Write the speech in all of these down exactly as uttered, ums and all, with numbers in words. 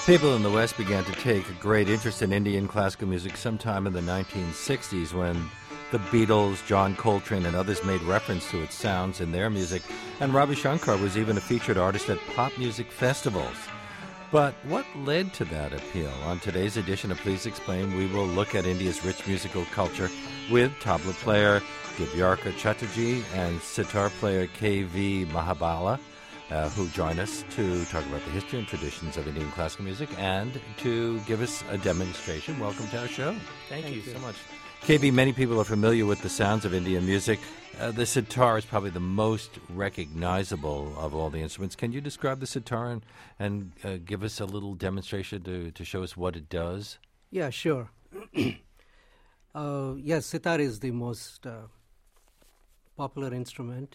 People in the West began to take a great interest in Indian classical music sometime in the nineteen sixties when the Beatles, John Coltrane, and others made reference to its sounds in their music, and Ravi Shankar was even a featured artist at pop music festivals. But what led to that appeal? On today's edition of Please Explain, we will look at India's rich musical culture with tabla player Dibyarka Chatterjee and sitar player K V Mahabala, Uh, who join us to talk about the history and traditions of Indian classical music and to give us a demonstration. Welcome to our show. Thank, Thank you, you so much. K V, many people are familiar with the sounds of Indian music. Uh, the sitar is probably the most recognizable of all the instruments. Can you describe the sitar and, and uh, give us a little demonstration to, to show us what it does? Yeah, sure. uh, yes, sitar is the most uh, popular instrument.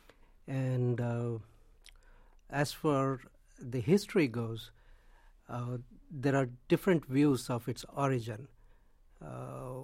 And uh, as for the history goes, uh, there are different views of its origin. Uh,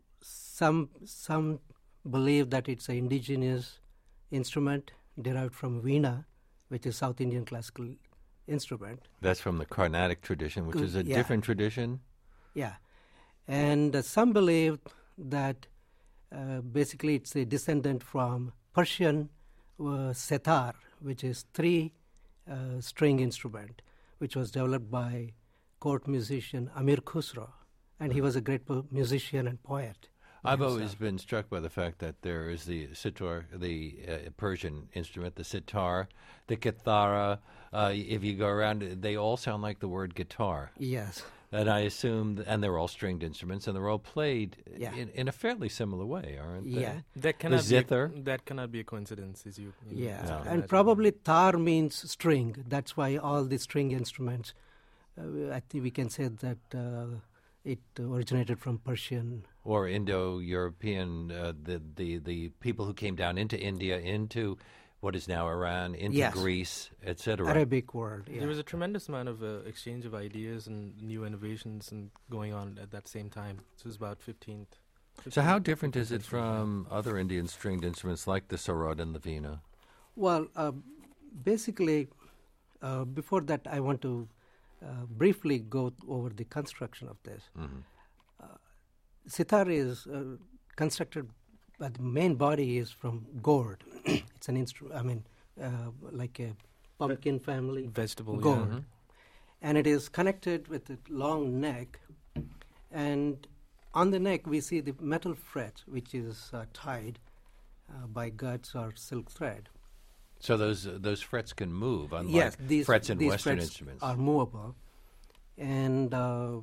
some some believe that it's an indigenous instrument derived from veena, which is South Indian classical instrument. That's from the Carnatic tradition, which is a yeah. different tradition. Yeah. And uh, some believe that uh, basically it's a descendant from Persian uh, setar, which is three Uh, string instrument, which was developed by court musician Amir Khusro, and he was a great po- musician and poet. I've always stuff. been struck by the fact that there is the sitar, the uh, Persian instrument, the sitar, the kithara. Uh, if you go around, they all sound like the word guitar. Yes. And I assume, th- and they're all stringed instruments, and they're all played yeah. in, in a fairly similar way, aren't they? Yeah. That cannot, the zither. Be a, that cannot be a coincidence, as you, you Yeah, know, no. and imagine. probably tar means string. That's why all the string instruments, uh, I think we can say that uh, it originated from Persian. Or Indo-European, uh, the, the, the people who came down into India, into what is now Iran, into yes. Greece, et cetera. Arabic world, yeah. There was a tremendous amount of uh, exchange of ideas and new innovations and going on at that same time. This was about fifteenth. So how different is it from other Indian stringed instruments like the sarod and the veena? Well, uh, basically, uh, before that, I want to uh, briefly go over the construction of this. Mm-hmm. Uh, sitar is uh, constructed, but the main body is from gourd. It's an instrument, I mean, uh, like a pumpkin family. Vegetable, gourd. Yeah. And it is connected with a long neck. And on the neck, we see the metal fret, which is uh, tied uh, by guts or silk thread. So those uh, those frets can move, unlike yes, these, frets in these Western frets instruments. Are movable. And uh,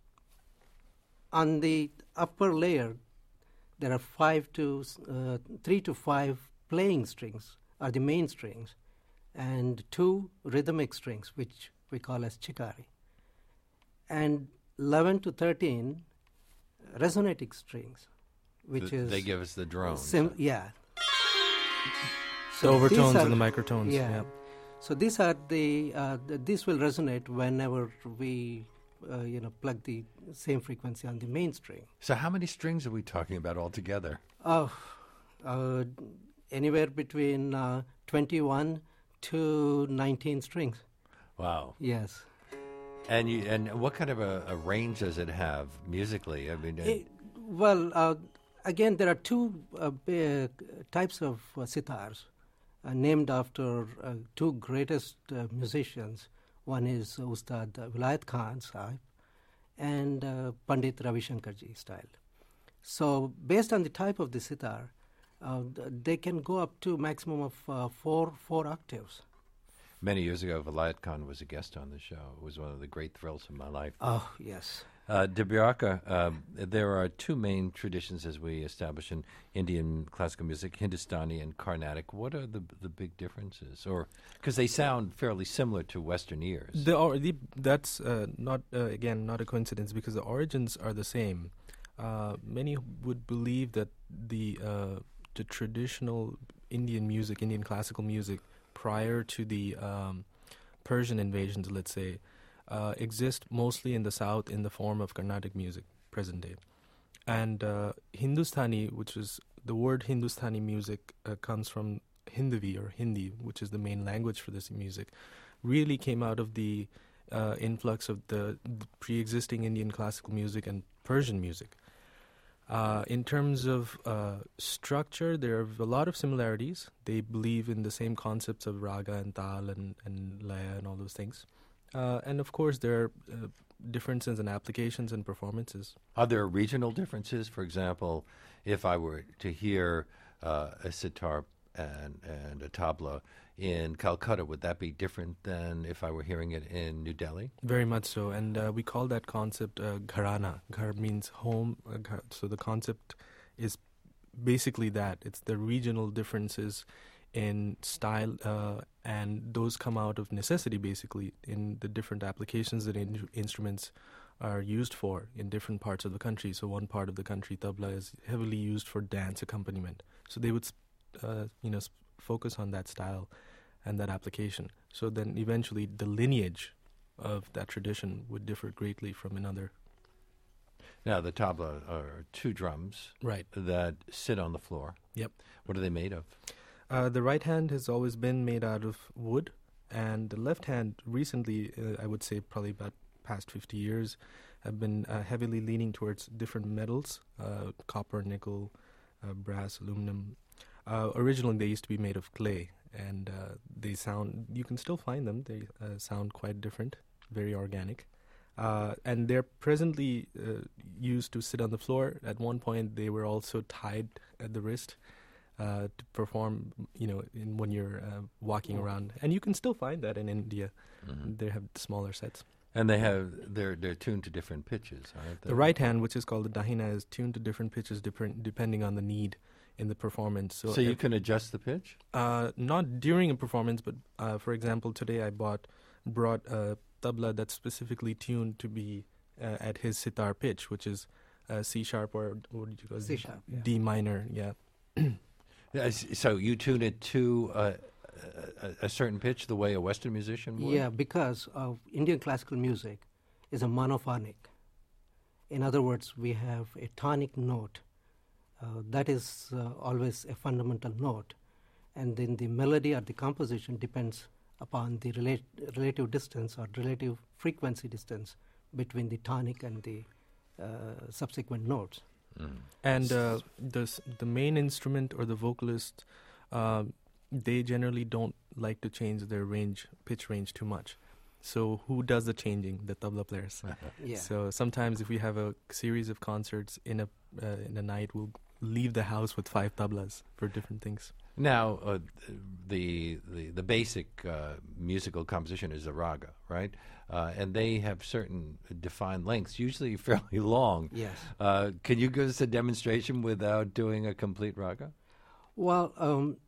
on the upper layer, there are five to uh, three to five playing strings, are the main strings, and two rhythmic strings, which we call as chikari, and eleven to thirteen resonating strings, which the, is they give us the drones. Sim- yeah. The overtones are, and the microtones. Yeah. yeah. So these are the, uh, the this will resonate whenever we uh, you know plug the same frequency on the main string. So how many strings are we talking about altogether? Oh, uh, anywhere between uh, twenty-one to nineteen strings. Wow. Yes. And you, and what kind of a, a range does it have musically? I mean, It, well, uh, again, there are two uh, big types of uh, sitars uh, named after uh, two greatest uh, musicians. One is uh, Ustad Vilayat Khan Sahib and uh, Pandit Ravi Shankar ji style. So based on the type of the sitar, uh, they can go up to maximum of uh, four four octaves. Many years ago, Vilayat Khan was a guest on the show. It was one of the great thrills of my life. Oh, yes. Uh, Dibyarka, uh, there are two main traditions as we establish in Indian classical music, Hindustani and Carnatic. What are the the big differences? Or because they sound fairly similar to Western ears. The, or, the that's uh, not uh, again not a coincidence because the origins are the same. Uh, many would believe that the uh, the traditional Indian music, Indian classical music, prior to the um, Persian invasions, let's say, uh, exist mostly in the south in the form of Carnatic music, present day. And uh, Hindustani, which is the word Hindustani music, uh, comes from Hindavi or Hindi, which is the main language for this music, really came out of the uh, influx of the, the pre-existing Indian classical music and Persian music. Uh, in terms of uh, structure, there are a lot of similarities. They believe in the same concepts of raga and tal and, and laya and all those things. Uh, and of course, there are uh, differences in applications and performances. Are there regional differences? For example, if I were to hear uh, a sitar and, and a tabla in Calcutta, would that be different than if I were hearing it in New Delhi? Very much so, and uh, we call that concept uh, gharana. Ghar means home, uh, ghar, so the concept is basically that. It's the regional differences in style, uh, and those come out of necessity, basically, in the different applications that in- instruments are used for in different parts of the country. So one part of the country, tabla, is heavily used for dance accompaniment. So they would, uh, you know, sp- focus on that style and that application. So then eventually the lineage of that tradition would differ greatly from another. Now, the tabla are two drums Right. that sit on the floor. Yep. What are they made of? Uh, the right hand has always been made out of wood, and the left hand recently, uh, I would say probably about past fifty years, have been uh, heavily leaning towards different metals, uh, copper, nickel, uh, brass, aluminum. Uh, originally, they used to be made of clay, and uh, they sound, you can still find them, they uh, sound quite different, very organic. Uh, and they're presently uh, used to sit on the floor. At one point, they were also tied at the wrist uh, to perform, you know, in, when you're uh, walking around. And you can still find that in India. Mm-hmm. They have smaller sets. And they have they're they're tuned to different pitches, aren't they? The right hand, which is called the dahina, is tuned to different pitches different, depending on the need in the performance. So, So you if- can adjust the pitch? Uh, not during a performance, but uh, for example, today I bought brought a tabla that's specifically tuned to be uh, at his sitar pitch, which is uh, C sharp or what did you call it? C sharp, yeah. D minor, yeah. Yes, so you tune it to uh, a, a certain pitch, the way a Western musician would? Yeah, because of Indian classical music is a monophonic. In other words, we have a tonic note. Uh, that is uh, always a fundamental note. And then the melody or the composition depends upon the rela- relative distance or relative frequency distance between the tonic and the uh, subsequent notes. Mm. And uh, the s- the main instrument or the vocalist, um, they generally don't like to change their range, pitch range too much. So who does the changing? The tabla players. Yeah. So sometimes if we have a series of concerts in a uh, in a night, we'll leave the house with five tablas for different things. Now, uh, the, the the basic uh, musical composition is a raga, right? Uh, and they have certain defined lengths, usually fairly long. Yes. Uh, can you give us a demonstration without doing a complete raga? Well, um,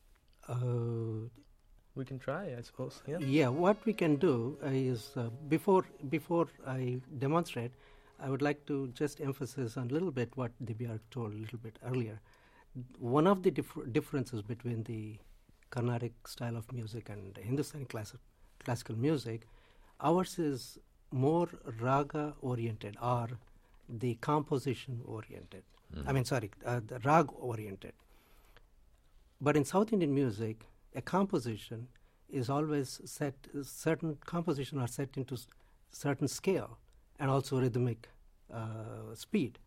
uh, We can try, I suppose. Yeah. yeah, what we can do is uh, before before I demonstrate, I would like to just emphasize on a little bit what Divya told a little bit earlier. One of the dif- differences between the Carnatic style of music and Hindustani classic, classical music, ours is more raga oriented or the composition oriented. Mm. I mean, sorry, uh, the rag oriented. But in South Indian music, a composition is always set, certain composition are set into s- certain scale and also rhythmic uh, speed.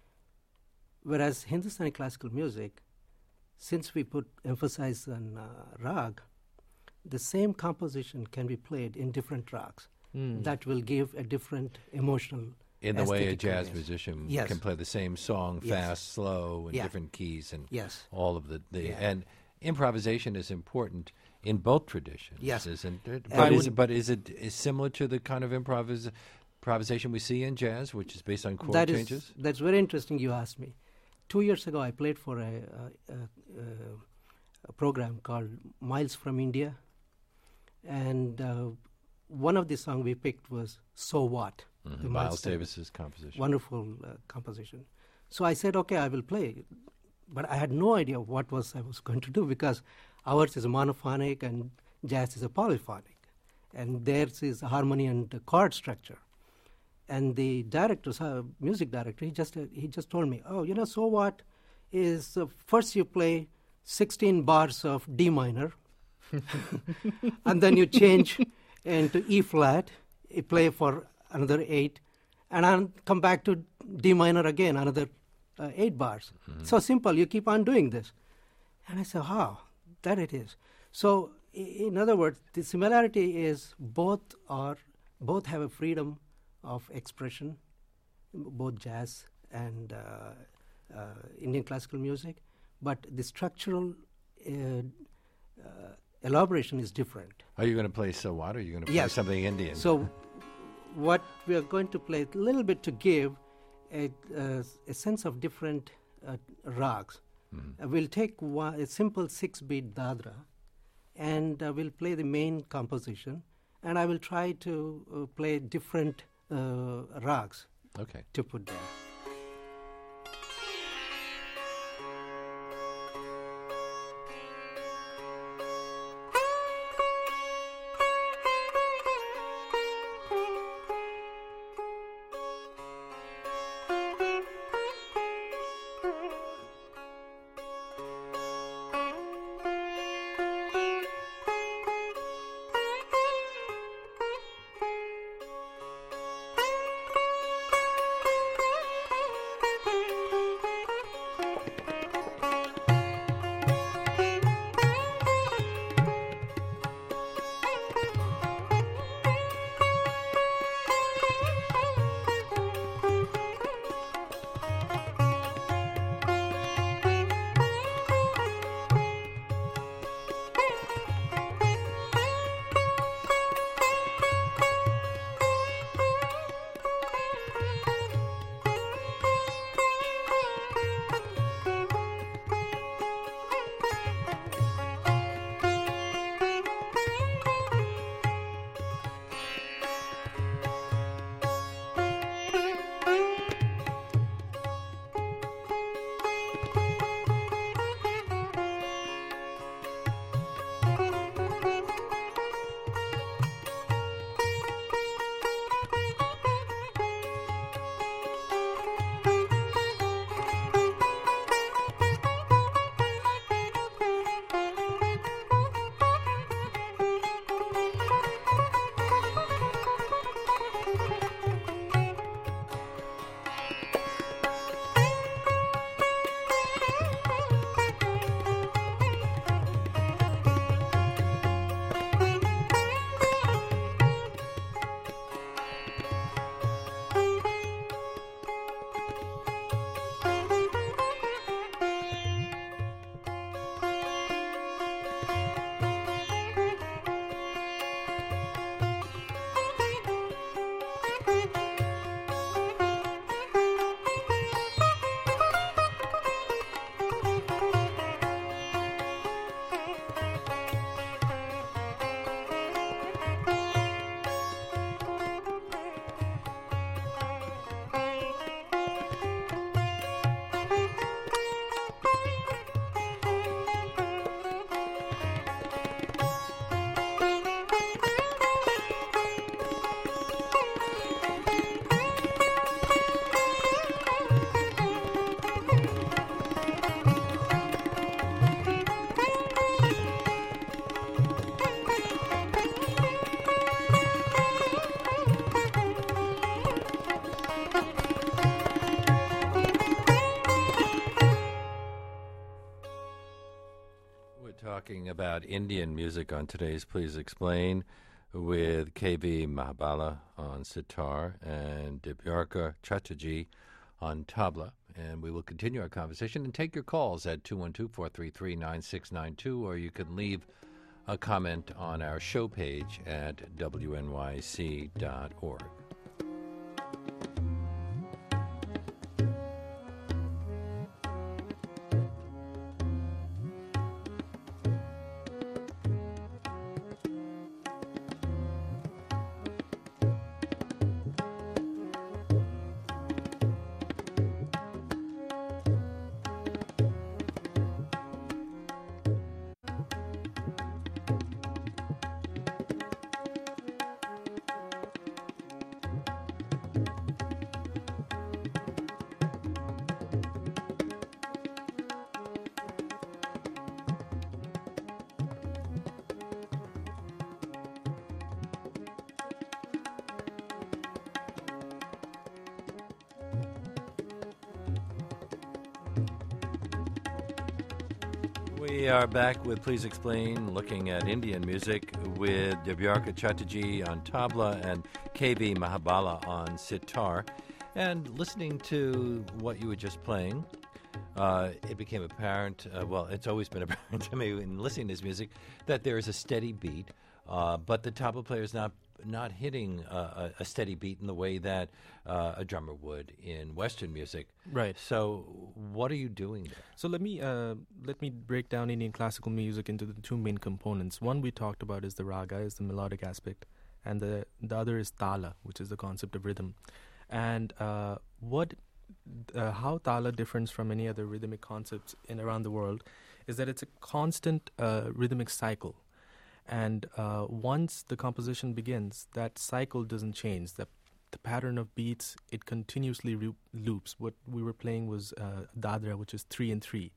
Whereas Hindustani classical music, since we put emphasis on uh, rag, the same composition can be played in different rags. Mm. That will give a different emotional In the way a aesthetic jazz conveyance. musician Yes. can play the same song Yes. fast, slow, in Yeah. different keys, and Yes. all of the, the Yeah. and improvisation is important in both traditions, Yes. isn't it? I But is, would- it, but is it is similar to the kind of improvis- improvisation we see in jazz, which is based on chord That is- changes? That's very interesting you asked me. Two years ago, I played for a, a, a, a program called Miles from India. And uh, one of the songs we picked was So What? Mhm. the Miles Davis. Davis's composition. Wonderful uh, composition. So I said, okay, I will play. But I had no idea what was I was going to do because ours is a monophonic and jazz is a polyphonic. And theirs is a harmony and a chord structure. And the director, uh, music director, he just uh, he just told me, oh, you know, So What is uh, first you play sixteen bars of D minor, and then you change into E flat, I play for another eight, and I'll come back to D minor again, another uh, eight bars. Mm-hmm. So simple, you keep on doing this. And I said, oh, that it is. So I- in other words, the similarity is both are both have a freedom of expression, both jazz and uh, uh, Indian classical music, but the structural uh, uh, elaboration is different. Are you going to play So What? Or are you going to play Yes. something Indian? So what we are going to play a little bit to give a, uh, a sense of different uh, rags. Mm-hmm. Uh, we'll take one, a simple six-beat dadra, and uh, we'll play the main composition, and I will try to uh, play different uh, rags Okay. to put there. Talking about Indian music on today's Please Explain with K V Mahabala on sitar and Dibyarka Chatterjee on tabla. And we will continue our conversation and take your calls at two one two, four three three, nine six nine two, or you can leave a comment on our show page at W N Y C dot org. We are back with Please Explain, looking at Indian music with Debyarka Chatterjee on tabla and K V Mahabala on sitar. And listening to what you were just playing, uh, it became apparent, uh, well, it's always been apparent to me in listening to this music, that there is a steady beat, uh, but the tabla player is not not hitting uh, a, a steady beat in the way that uh, a drummer would in Western music. Right. So what are you doing there? So let me uh, let me break down Indian classical music into the two main components. One we talked about is the raga, is the melodic aspect, and the the other is tala, which is the concept of rhythm. And uh, what uh, how tala differs from any other rhythmic concepts in around the world is that it's a constant uh, rhythmic cycle. And uh, once the composition begins, that cycle doesn't change. The, the pattern of beats, it continuously re- loops. What we were playing was uh, dadra, which is three and three,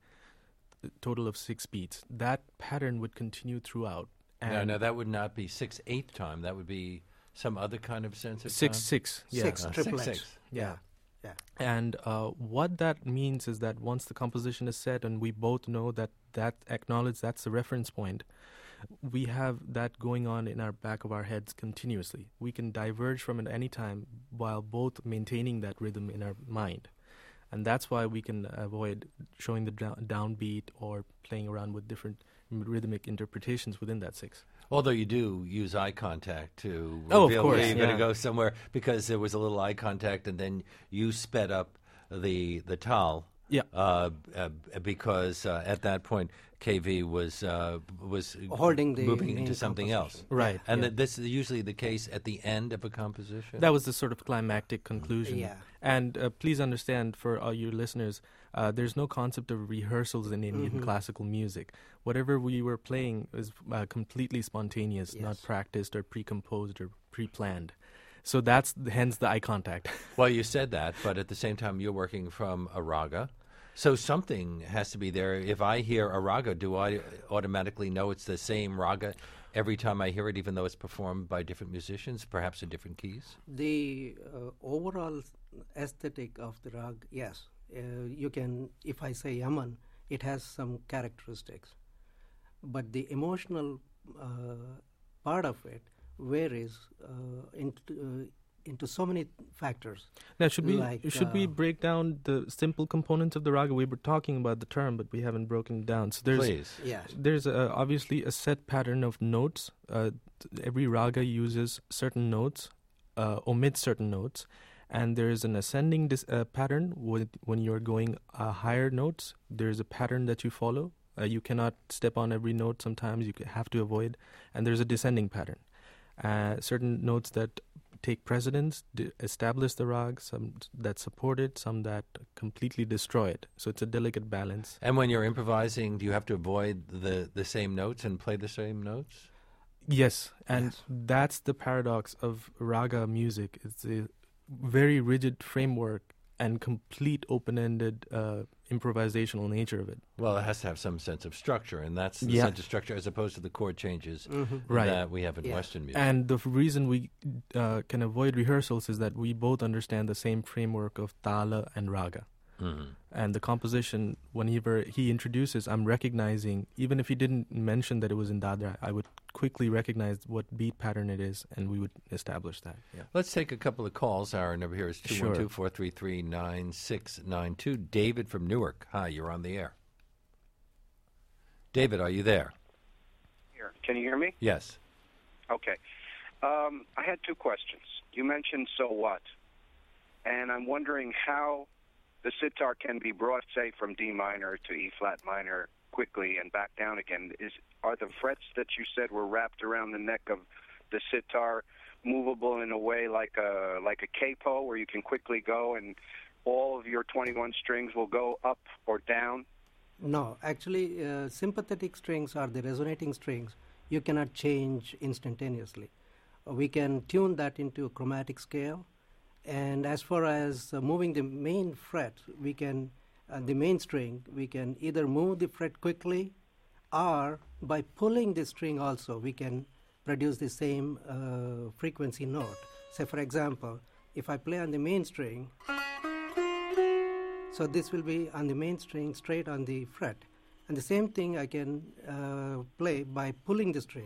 a total of six beats. That pattern would continue throughout. And No, no, that would not be six eighth time. That would be some other kind of sense of six, time? six. Yeah. Six Uh, triplets. six, six. Yeah. Yeah. And uh, what that means is that once the composition is set and we both know that that acknowledge that's the reference point, we have that going on in our back of our heads continuously. We can diverge from it any time while both maintaining that rhythm in our mind. And that's why we can avoid showing the down, downbeat or playing around with different rhythmic interpretations within that six. Although you do use eye contact to Oh, of reveal course, where you're going yeah. to go somewhere, because there was a little eye contact and then you sped up the the tal. Yeah. Uh, uh, because uh, at that point, K V was uh, was Holding the moving main into something else. composition. Right. And yeah. that this is usually the case at the end of a composition. That was the sort of climactic conclusion. Yeah. And uh, please understand, for all your listeners, uh, there's no concept of rehearsals in Indian Mhm. classical music. Whatever we were playing was uh, completely spontaneous, not Yes. practiced or pre-composed or pre-planned. So that's the, hence the eye contact. Well, you said that, but at the same time, you're working from a raga. So something has to be there. If I hear a raga, do I automatically know it's the same raga every time I hear it, even though it's performed by different musicians, perhaps in different keys? The uh, overall aesthetic of the rag, yes. Uh, you can, if I say Yaman, it has some characteristics. But the emotional uh, part of it varies uh, into, uh, into so many factors. Now, should we Like, should we uh, break down the simple components of the raga? We were talking about the term, but we haven't broken it down. So there's Please. Yes. There's a, obviously a set pattern of notes. Uh, th- every raga uses certain notes, uh, omits certain notes, and there is an ascending dis- uh, pattern with, when you're going uh, higher notes. There's a pattern that you follow. Uh, you cannot step on every note. Sometimes you have to avoid, and there's a descending pattern. Uh, certain notes that take precedence, d- establish the rag, some that support it, some that completely destroy it. So it's a delicate balance. And when you're improvising, do you have to avoid the, the same notes and play the same notes? Yes, and Yes. that's the paradox of raga music. It's a very rigid framework and complete open-ended uh, improvisational nature of it. Well, it has to have some sense of structure, and that's the Yeah. sense of structure as opposed to the chord changes Right. that we have in Yeah. Western music. And the f- reason we uh, can avoid rehearsals is that we both understand the same framework of tala and raga. Mhm. And the composition, whenever he introduces, I'm recognizing, even if he didn't mention that it was in dadra, I would quickly recognize what beat pattern it is, and we would establish that. Yeah. Let's take a couple of calls. Our number here is two Sure. one two, four three three, nine six nine two. David from Newark. Hi, you're on the air. David, are you there? Here. Can you hear me? Yes. Okay. Um, I had two questions. You mentioned so what, and I'm wondering how the sitar can be brought, say, from D minor to E flat minor quickly and back down again. Is are the frets that you said were wrapped around the neck of the sitar movable in a way like a like a capo, where you can quickly go and all of your twenty-one strings will go up or down? No, actually, uh, sympathetic strings are the resonating strings. You cannot change instantaneously. Uh, we can tune that into a chromatic scale. And as far as uh, moving the main fret, we can, uh, the main string, we can either move the fret quickly, or by pulling the string also, we can produce the same uh, frequency note. Say, for example, if I play on the main string, so this will be on the main string straight on the fret. And the same thing I can uh, play by pulling the string.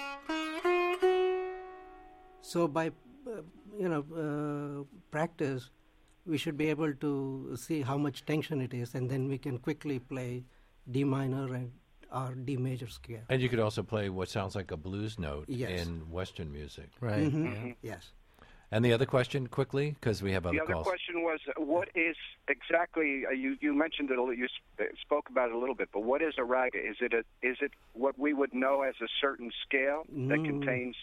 So by, uh, you know, uh, practice, we should be able to see how much tension it is, and then we can quickly play D minor and or D major scale. And you could also play what sounds like a blues note Yes. in Western music. Right. Mhm. Yeah. Yes. And the other question, quickly, because we have other The other calls. question was, uh, what is exactly? Uh, you you mentioned it. A little, you sp- spoke about it a little bit, but what is a raga? Is it a is it what we would know as a certain scale that Mm. contains?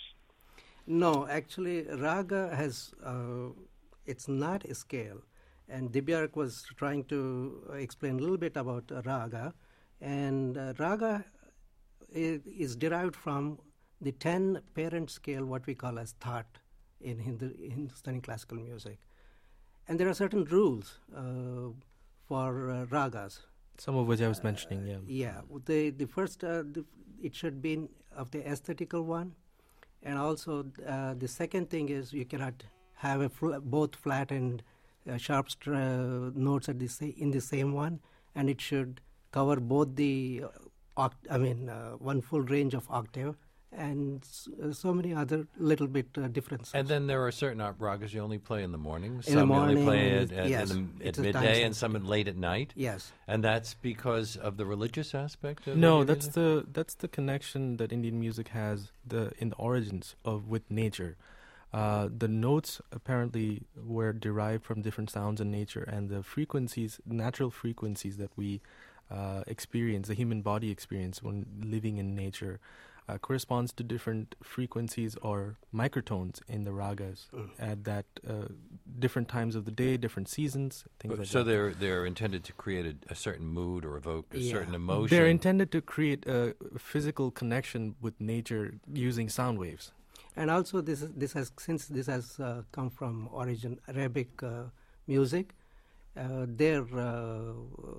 No, actually, raga has, uh, it's not a scale. And Dibyak was trying to explain a little bit about uh, raga. And uh, raga is, is derived from the ten parent scale, what we call as Thaat in Hindu, Hindustani classical music. And there are certain rules uh, for uh, ragas. Some of which I was mentioning, yeah. Yeah, the the first uh, the, it should be of the aesthetical one, and also uh, the second thing is you cannot have a fl- both flat and uh, sharp st- uh, notes at the sa- in the same one, and it should cover both the uh, oct- I mean uh, one full range of octave and s- uh, so many other little bit uh, differences. And then there are certain art ragas you only play in the morning. In Some the you morning, only play at, at, yes, in the, at it's a time midday, and some sensitive. at late at night. Yes. And that's because of the religious aspect of No, Indian that's music? the that's the connection that Indian music has the in the origins of with nature. Uh, the notes apparently were derived from different sounds in nature, and the frequencies, natural frequencies that we uh, experience, the human body experience when living in nature, uh, corresponds to different frequencies or microtones in the ragas at that uh, different times of the day, different seasons, things like So that. they're they're intended to create a, a certain mood or evoke a Yeah. certain emotion. They're intended to create a physical connection with nature using sound waves. And also, this is, this has since this has uh, come from origin Arabic uh, music. Uh, there uh,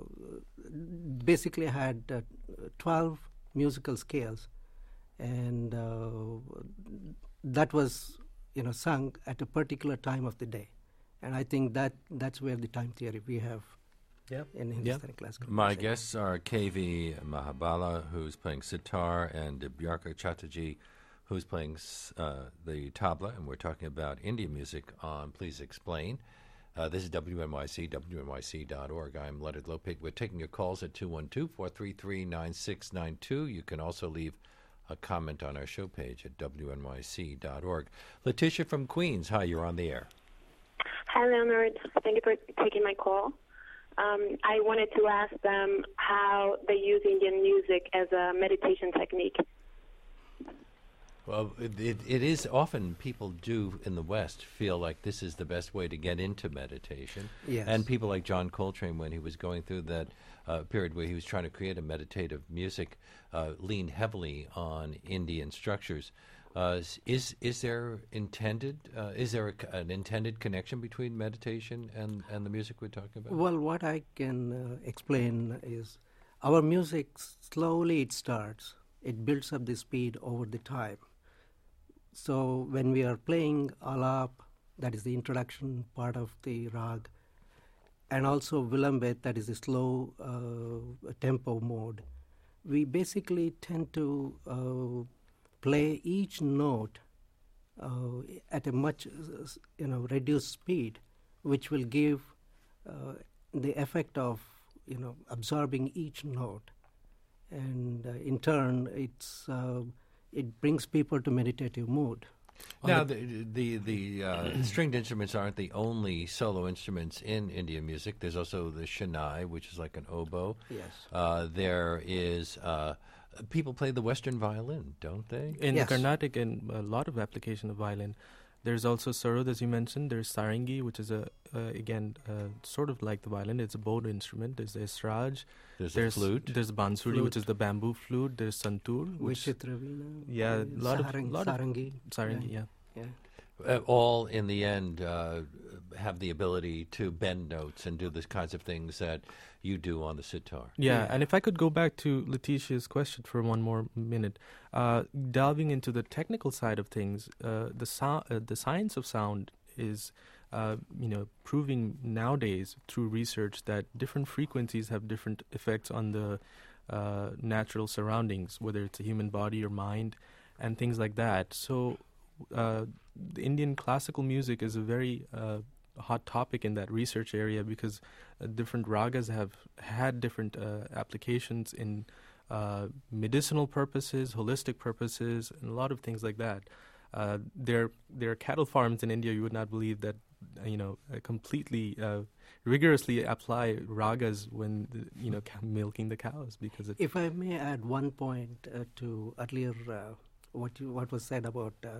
basically had uh, twelve musical scales, and uh, that was you know sung at a particular time of the day. And I think that that's where the time theory we have Yep. in Hindustani classical My music. guests are K V Mahabala, who's playing sitar, and Dibyarka Chatterjee, who's playing uh, the tabla, and we're talking about Indian music on Please Explain. Uh, this is W N Y C, W N Y C dot org. I'm Leonard Lopate. We're taking your calls at two one two, four three three, nine six nine two. You can also leave a comment on our show page at W N Y C dot org. Letitia from Queens, hi, you're on the air. Hi, Leonard. Thank you for taking my call. Um, I wanted to ask them how they use Indian music as a meditation technique. Well, it, it, it is often people do in the West feel like this is the best way to get into meditation. Yes. And people like John Coltrane, when he was going through that uh, period where he was trying to create a meditative music, uh, leaned heavily on Indian structures. Uh, is is there intended uh, is there a, an intended connection between meditation and, and the music we're talking about? Well, what I can uh, explain is our music slowly it starts. It builds up the speed over the time. So when we are playing alap, that is the introduction part of the rag, and also vilambit, that is the slow uh, tempo mode, we basically tend to uh, play each note uh, at a much uh, you know reduced speed, which will give uh, the effect of you know absorbing each note, and uh, in turn it's uh, it brings people to meditative mood. Now, the the, the uh, stringed instruments aren't the only solo instruments in Indian music. There's also the shanai, which is like an oboe. Yes. Uh, there is uh, people play the Western violin, don't they? In Yes. Carnatic and a lot of application of violin. There's also sarod, as you mentioned. There's sarangi, which is a uh, again uh, sort of like the violin. It's a bowed instrument. There's esraj. There's, There's a flute. There's bansuri, which is the bamboo flute. There's santur, which Vichitravina, yeah, uh, lot of- sarang- lot of- sarangi. sarangi. Yeah. Yeah. Uh, all in the end uh, have the ability to bend notes and do the kinds of things that you do on the sitar. Yeah, Yeah. and if I could go back to Letitia's question for one more minute, uh, delving into the technical side of things, uh, the so- uh, the science of sound is, uh, you know, proving nowadays through research that different frequencies have different effects on the uh, natural surroundings, whether it's a human body or mind, and things like that. So uh, the Indian classical music is a very uh, hot topic in that research area because uh, different ragas have had different uh, applications in uh, medicinal purposes, holistic purposes, and a lot of things like that. Uh, there, there are cattle farms in India. You would not believe that, uh, you know, uh, completely uh, rigorously apply ragas when the, you know ca- milking the cows because it. If I may add one point uh, to earlier uh, what you, what was said about uh,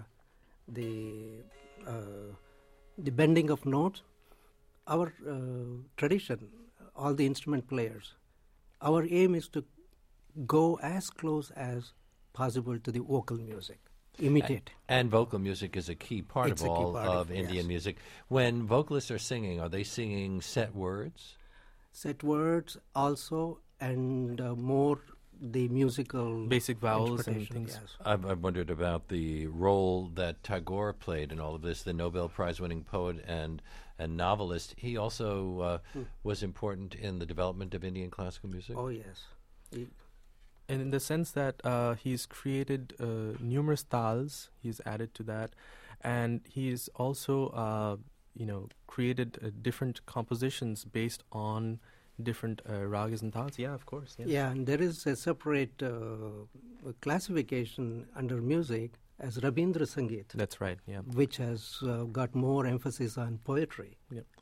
the uh, the bending of notes, our uh, tradition, all the instrument players, our aim is to go as close as possible to the vocal music. Imitate. And vocal music is a key part It's of a key all part of of- Indian yes. music. When vocalists are singing, are they singing set words? Set words also, and uh, more the musical Basic vowels and interpretation, things. yes. I've, I've wondered about the role that Tagore played in all of this, the Nobel Prize-winning poet and, and novelist. He also uh, Hmm. was important in the development of Indian classical music. Oh yes. He- And in the sense that uh, he's created uh, numerous tals, he's added to that, and he's also, uh, you know, created uh, different compositions based on different uh, ragas and tals. Yeah, of course. Yeah. Yeah, and there is a separate uh, classification under music as Rabindra Sangeet, That's right. Yeah. which has uh, got more emphasis on poetry.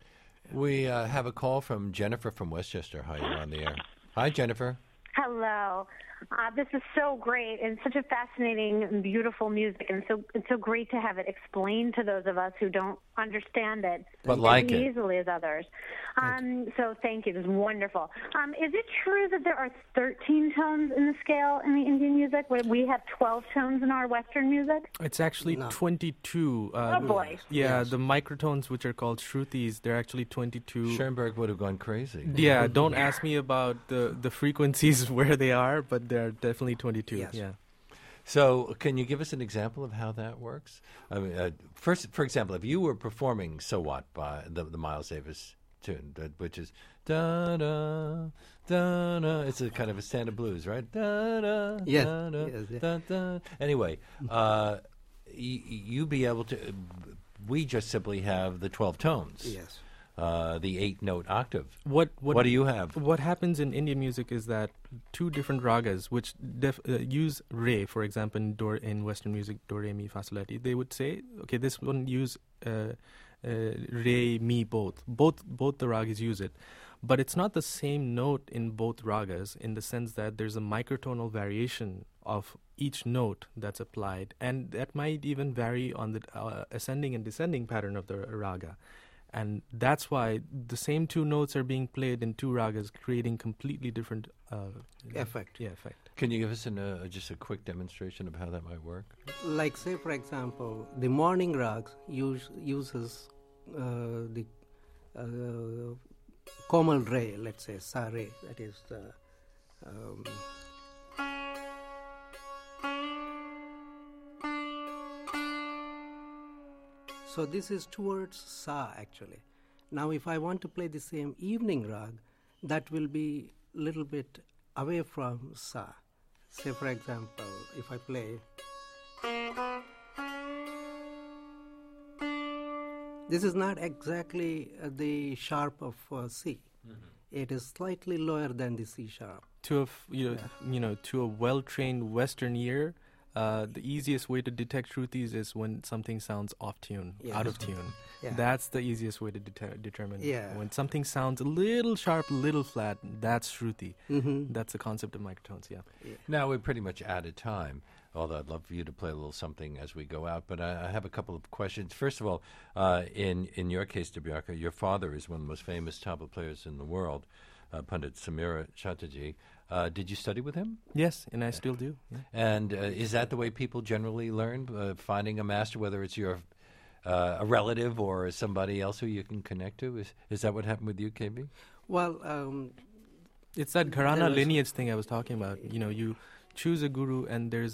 We uh, have a call from Jennifer from Westchester. Hi, you're on the air. Hi, Jennifer. Hello. Uh, this is so great and such a fascinating and beautiful music, and so it's so great to have it explained to those of us who don't understand it But as like it. easily as others. Um, so thank you. This is wonderful. Um, is it true that there are thirteen tones in the scale in the Indian music, where we have twelve tones in our Western music? It's actually No. twenty-two. Uh, Oh, boy. Yeah, Yes. the microtones, which are called shrutis, they're actually twenty-two. Schoenberg would have gone crazy. Yeah, don't ask me about the, the frequencies where they are, but they're definitely twenty-two. Yes. Yeah. So, can you give us an example of how that works? I mean, uh, first, for example, if you were performing "So What" by the, the Miles Davis tune, that, which is da da da da, it's a kind of a standard blues, right? Da da Yes, da da, yes, yeah. da da. Anyway, uh, y- you be able to. We just simply have the twelve tones. Yes. Uh, the eight-note octave. What, what What do you have? What happens in Indian music is that two different ragas, which def, uh, use re, for example, in, do, in Western music, do, re, mi, fa, sol, la, ti, they would say, okay, this one use uh, uh, re, mi, both. Both both the ragas use it. But it's not the same note in both ragas in the sense that there's a microtonal variation of each note that's applied, and that might even vary on the uh, ascending and descending pattern of the raga. And that's why the same two notes are being played in two ragas, creating completely different uh, Effect. Yeah, effect. Can you give us an, uh, just a quick demonstration of how that might work? Like, say, for example, the morning rags use, uses uh, the uh, Komal Re, let's say, Sa Re, that is the. Um, so this is towards Sa actually. Now, if I want to play the same evening rag, that will be a little bit away from Sa. Say, for example, if I play. This is not exactly uh, the sharp of uh, C. Mm-hmm. It is slightly lower than the C sharp. To a f- you know, Yeah. you know, to a well-trained Western ear, uh, the easiest way to detect shrutis is when something sounds off tune, Yes. out of tune. Yeah. That's the easiest way to deter- determine. Yeah. When something sounds a little sharp, a little flat, that's shruti. Mm-hmm. That's the concept of microtones. Yeah. Now, we're pretty much out of time, although I'd love for you to play a little something as we go out. But I, I have a couple of questions. First of all, uh, in, in your case, Debyarka, your father is one of the most famous tabla players in the world, uh, Pandit Samira Chatterjee. Uh, did you study with him? Yes, and I still do. Yeah. And uh, is that the way people generally learn, uh, finding a master, whether it's your uh, a relative or somebody else who you can connect to? Is, is that what happened with you, K B? Well, um, It's that There Gharana was- lineage thing I was talking about. You know, you choose a guru, and there's a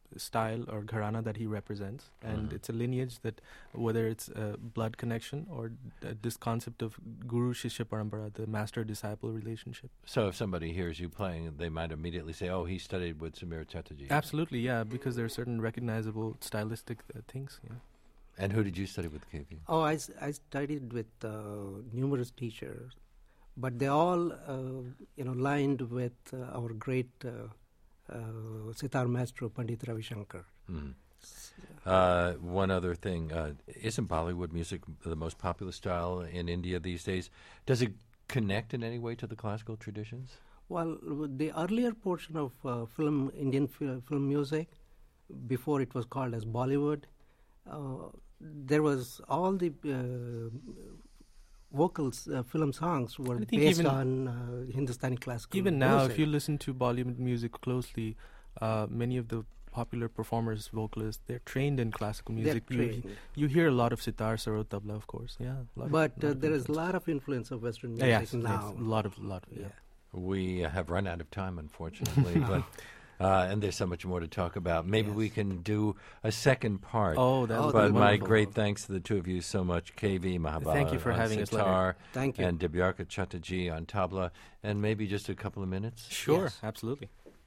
style or gharana that he represents, and Mhm. it's a lineage that, whether it's a blood connection or uh, this concept of guru shishya parampara, the master disciple relationship. So if somebody hears you playing, they might immediately say, "Oh, he studied with Samir Chatterjee." Absolutely, yeah, because there are certain recognizable stylistic uh, things. Yeah. And who did you study with, K V? Oh, I, s- I studied with uh, numerous teachers, but they all, uh, you know, lined with uh, our great uh, uh, sitar maestro, Pandit Ravi Shankar. Mm. Uh, one other thing, uh, isn't Bollywood music the most popular style in India these days? Does it connect in any way to the classical traditions? Well, the earlier portion of uh, film, Indian fi- film music, before it was called as Bollywood, uh, there was all the uh, vocals, uh, film songs were I think based even- on uh, Hindustani classical Even now, music. if you listen to Bollywood music closely, uh, many of the popular performers, vocalists, they're trained in classical They're music. You, trained. you hear a lot of sitar, sarod, tabla, of course. Yeah, a lot of- But lot uh, of there is a influence. lot of influence of Western Yeah, music yes, now. yes, a lot of, lot of, yeah. Yeah. We uh, have run out of time, unfortunately, but uh, and there's so much more to talk about. Maybe Yes. we can do a second part. Oh, that Oh, would but be my wonderful. great thanks to the two of you so much, K V Mahabala Thank you for on having us, Leonard. sitar, Thank you. and Debyarka Chatterjee on tabla, and maybe just a couple of minutes. Sure, Yes. absolutely.